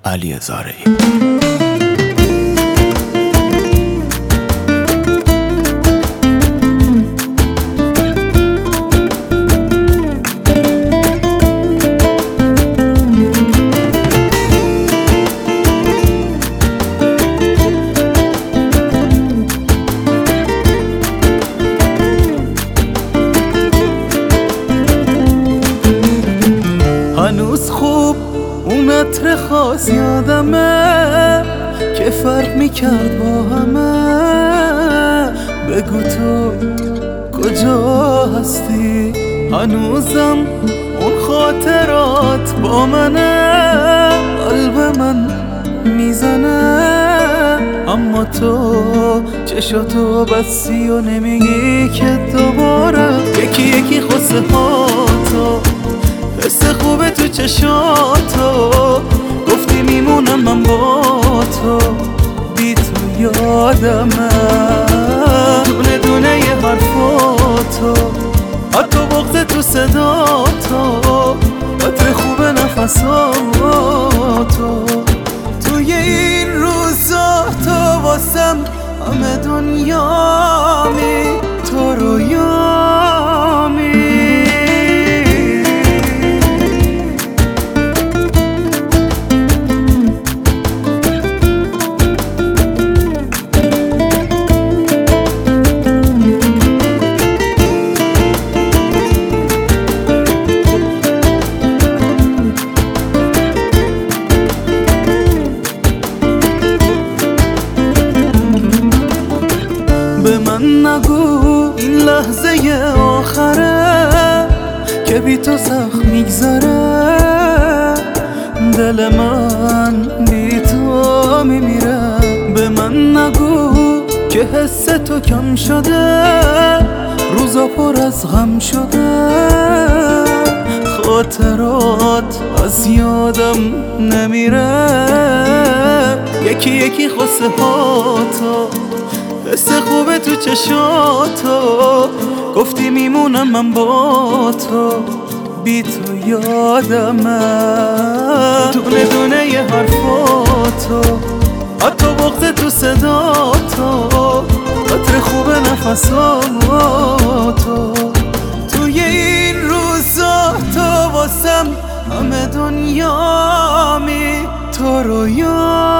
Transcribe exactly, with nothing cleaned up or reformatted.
علی زارعی. هنوز خوب اون عطر خاص یادمه که فرق میکرد با همه. بگو تو کجا هستی؟ هنوزم اون خاطرات با منه، قلب من میزنه. اما تو چشاتو بستی و نمیگی که دوباره یکی یکی خواسته هاتو، حس خوبه تو چشاتو، گفتی میمونم من با تو، بی تو یادمه دونه دونه ی حرفاتو، حتی بغض تو صداتو، عطر خوبه نفساتو. توی این روزا تو واسم همه دنیامی، تو رویامی. به من نگو این لحظه آخره که بی تو سخت میگذره، دل من بی تو میمیره. به من نگو که حس تو کم شده، روزا پر از غم شده، خاطرات از یادم نمیره. یکی یکی خواسته هاتو، حس خوبه تو چشاتو، گفتی میمونم من با تو، بی تو یادمه دونه دونه ی حرفاتو، حتی بغض تو صداتو، عطر خوبه نفساتو. توی این روزا تو واسم همه دنیامی، تو رویامی.